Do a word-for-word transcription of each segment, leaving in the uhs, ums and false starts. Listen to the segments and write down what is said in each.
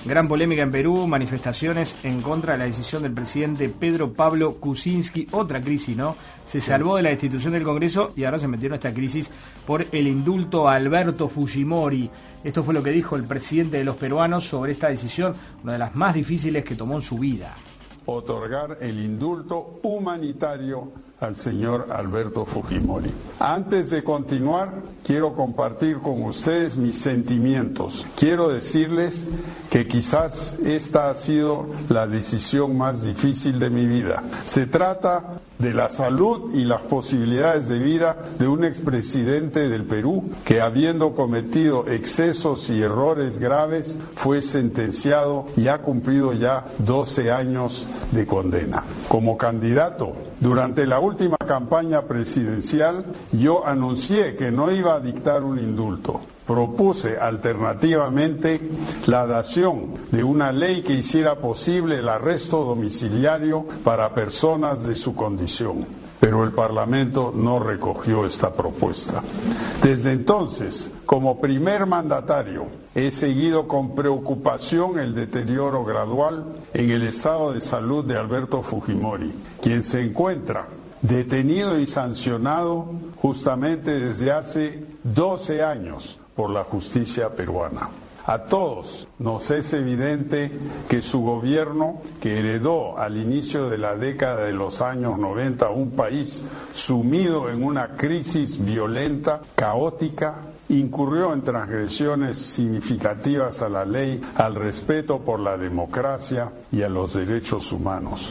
Gran polémica en Perú, manifestaciones en contra de la decisión del presidente Pedro Pablo Kuczynski. Otra crisis, ¿no? Se salvó de la destitución del Congreso y ahora se metió en esta crisis por el indulto a Alberto Fujimori. Esto fue lo que dijo el presidente de los peruanos sobre esta decisión, una de las más difíciles que tomó en su vida. Otorgar el indulto humanitario al señor Alberto Fujimori. Antes de continuar, quiero compartir con ustedes mis sentimientos. Quiero decirles que quizás esta ha sido la decisión más difícil de mi vida. Se trata de la salud y las posibilidades de vida de un expresidente del Perú que, habiendo cometido excesos y errores graves, fue sentenciado y ha cumplido ya doce años de condena. Como candidato, durante la última campaña presidencial, yo anuncié que no iba a dictar un indulto. Propuse alternativamente la dación de una ley que hiciera posible el arresto domiciliario para personas de su condición, pero el Parlamento no recogió esta propuesta. Desde entonces, como primer mandatario, he seguido con preocupación el deterioro gradual en el estado de salud de Alberto Fujimori, quien se encuentra detenido y sancionado justamente desde hace doce años por la justicia peruana. A todos nos es evidente que su gobierno, que heredó al inicio de la década de los años noventa un país sumido en una crisis violenta, caótica, incurrió en transgresiones significativas a la ley, al respeto por la democracia y a los derechos humanos.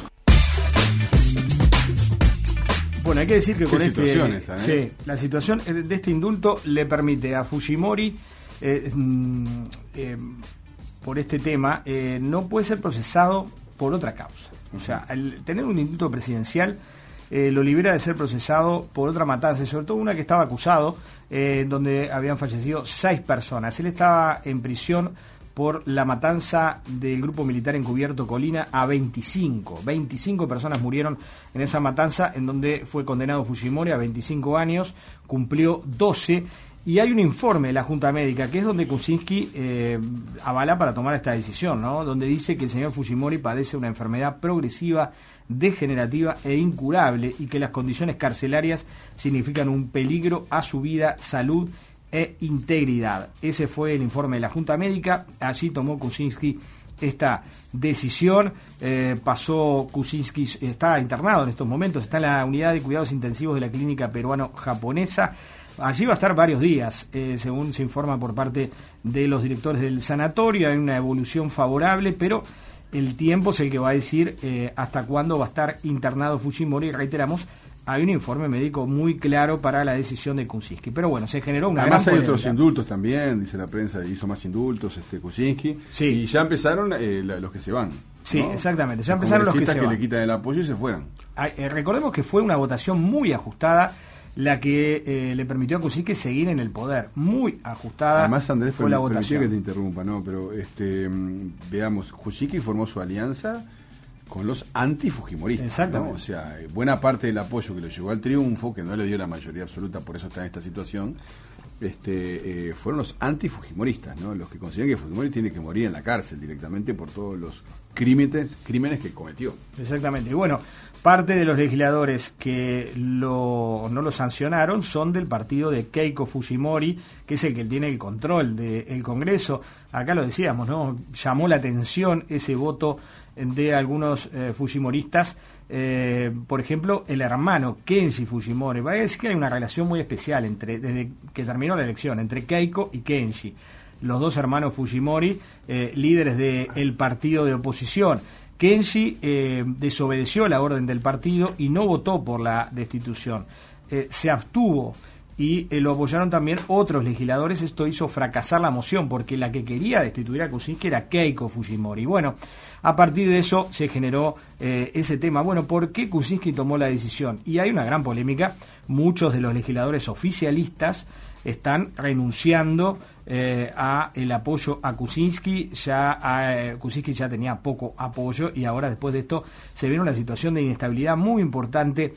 Bueno, hay que decir que con este, esa, ¿eh? sí, la situación de este indulto le permite a Fujimori, eh, eh, por este tema, eh, no puede ser procesado por otra causa. O sea, al tener un indulto presidencial, eh, lo libera de ser procesado por otra matanza, y sobre todo una que estaba acusado, eh, donde habían fallecido seis personas. Él estaba en prisión por la matanza del grupo militar encubierto Colina a veinticinco. veinticinco personas murieron en esa matanza, en donde fue condenado Fujimori a veinticinco años, cumplió doce, y hay un informe de la Junta Médica, que es donde Kuczynski eh, avala para tomar esta decisión, ¿no? Donde dice que el señor Fujimori padece una enfermedad progresiva, degenerativa e incurable, y que las condiciones carcelarias significan un peligro a su vida, salud e integridad. Ese fue el informe de la Junta Médica. Allí tomó Kuczynski esta decisión. Eh, pasó Kuczynski, está internado en estos momentos, está en la unidad de cuidados intensivos de la clínica peruano-japonesa. Allí va a estar varios días, eh, según se informa por parte de los directores del sanatorio. Hay una evolución favorable, pero el tiempo es el que va a decir eh, hasta cuándo va a estar internado Fujimori. Reiteramos, hay un informe médico muy claro para la decisión de Kuczynski. Pero bueno, se generó una Además gran hay polémica. otros indultos también, dice la prensa, hizo más indultos este Kuczynski. Sí. Y ya empezaron eh, la, los que se van. Sí, ¿no? exactamente. Ya Los empezaron los que se congresistas que van. le quitan el apoyo y se fueran. Ah, eh, recordemos que fue una votación muy ajustada la que eh, le permitió a Kuczynski seguir en el poder. Muy ajustada. Además, Andrés, fue la permití votación. que te interrumpa, ¿no? Pero este, mm, veamos, Kuczynski formó su alianza con los anti-fujimoristas. Exactamente. ¿no? O sea, buena parte del apoyo que lo llevó al triunfo, que no le dio la mayoría absoluta, por eso está en esta situación, este, eh, fueron los anti-fujimoristas, ¿no? Los que consideran que Fujimori tiene que morir en la cárcel directamente por todos los crímenes, crímenes que cometió. Exactamente. Y bueno, parte de los legisladores que lo, no lo sancionaron son del partido de Keiko Fujimori, que es el que tiene el control del Congreso. Acá lo decíamos, ¿no? Llamó la atención ese voto de algunos eh, fujimoristas. Eh, por ejemplo, el hermano Kenji Fujimori. Es que hay una relación muy especial entre desde que terminó la elección entre Keiko y Kenji, los dos hermanos Fujimori, eh, líderes del partido de oposición. Kenji eh, desobedeció la orden del partido y no votó por la destitución, eh, se abstuvo, y eh, lo apoyaron también otros legisladores. Esto hizo fracasar la moción, porque la que quería destituir a Kuczynski era Keiko Fujimori. Bueno, a partir de eso se generó eh, ese tema. Bueno, ¿por qué Kuczynski tomó la decisión? Y hay una gran polémica. Muchos de los legisladores oficialistas están renunciando eh, a el apoyo a Kuczynski. Ya eh, Kuczynski ya tenía poco apoyo, y ahora, después de esto, se viene una situación de inestabilidad muy importante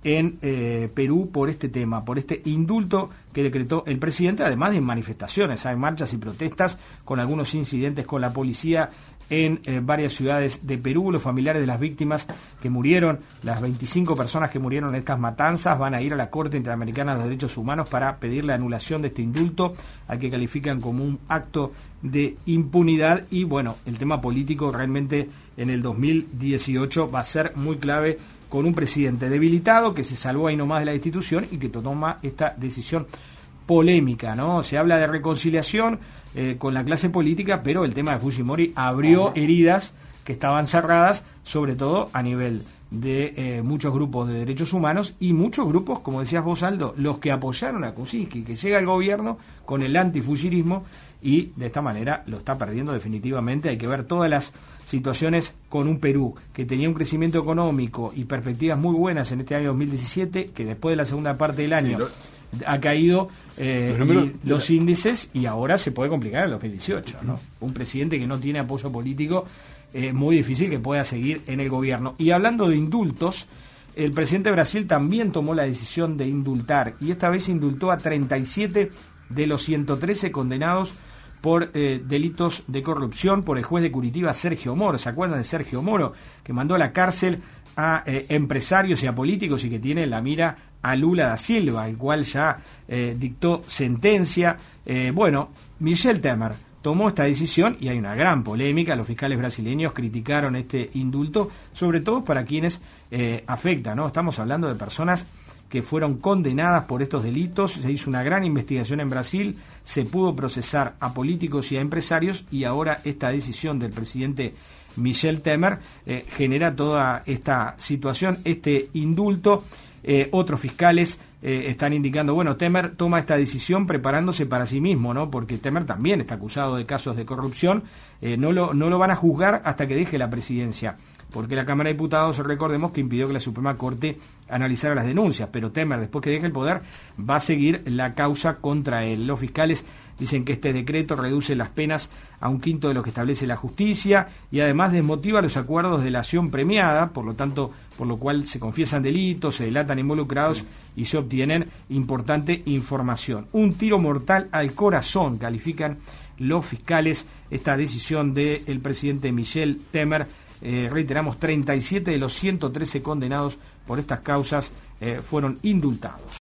en eh, Perú por este tema, por este indulto que decretó el presidente, además de manifestaciones, hay marchas y protestas con algunos incidentes con la policía en eh, varias ciudades de Perú. Los familiares de las víctimas que murieron, las veinticinco personas que murieron en estas matanzas, van a ir a la Corte Interamericana de los Derechos Humanos para pedir la anulación de este indulto, al que califican como un acto de impunidad. Y bueno, el tema político realmente en el dos mil dieciocho va a ser muy clave, con un presidente debilitado que se salvó ahí nomás de la institución y que toma esta decisión polémica, ¿no? Se habla de reconciliación eh, con la clase política, pero el tema de Fujimori abrió uh-huh. heridas que estaban cerradas, sobre todo a nivel de eh, muchos grupos de derechos humanos y muchos grupos, como decías vos, Aldo, los que apoyaron a Kuczynski, que llega al gobierno con el antifugirismo y de esta manera lo está perdiendo definitivamente. Hay que ver todas las situaciones con un Perú que tenía un crecimiento económico y perspectivas muy buenas en este año dos mil diecisiete, que después de la segunda parte del año sí, lo... ha caído eh, los, números, y los la... índices, y ahora se puede complicar en el dos mil dieciocho, ¿no? Un presidente que no tiene apoyo político, es eh, muy difícil que pueda seguir en el gobierno. Y hablando de indultos, el presidente de Brasil también tomó la decisión de indultar, y esta vez indultó a treinta y siete de los ciento trece condenados por eh, delitos de corrupción por el juez de Curitiba, Sergio Moro. ¿Se acuerdan de Sergio Moro? Que mandó a la cárcel a eh, empresarios y a políticos y que tiene en la mira a Lula da Silva, el cual ya eh, dictó sentencia. Eh, bueno, Michel Temer tomó esta decisión y hay una gran polémica. Los fiscales brasileños criticaron este indulto, sobre todo para quienes eh, afecta, ¿no? Estamos hablando de personas que fueron condenadas por estos delitos. Se hizo una gran investigación en Brasil, se pudo procesar a políticos y a empresarios, y ahora esta decisión del presidente Michel Temer eh, genera toda esta situación, este indulto. Eh, otros fiscales eh, están indicando, bueno, Temer toma esta decisión preparándose para sí mismo, ¿no? Porque Temer también está acusado de casos de corrupción, eh, no lo, no lo van a juzgar hasta que deje la presidencia, porque la Cámara de Diputados, recordemos, que impidió que la Suprema Corte analizara las denuncias, pero Temer, después que deje el poder, va a seguir la causa contra él. Los fiscales dicen que este decreto reduce las penas a un quinto de lo que establece la justicia y además desmotiva los acuerdos de delación premiada, por lo tanto, por lo cual se confiesan delitos, se delatan involucrados y se obtienen importante información. Un tiro mortal al corazón, califican los fiscales esta decisión del presidente Michel Temer. Eh, reiteramos, treinta y siete de los ciento trece condenados por estas causas eh, fueron indultados.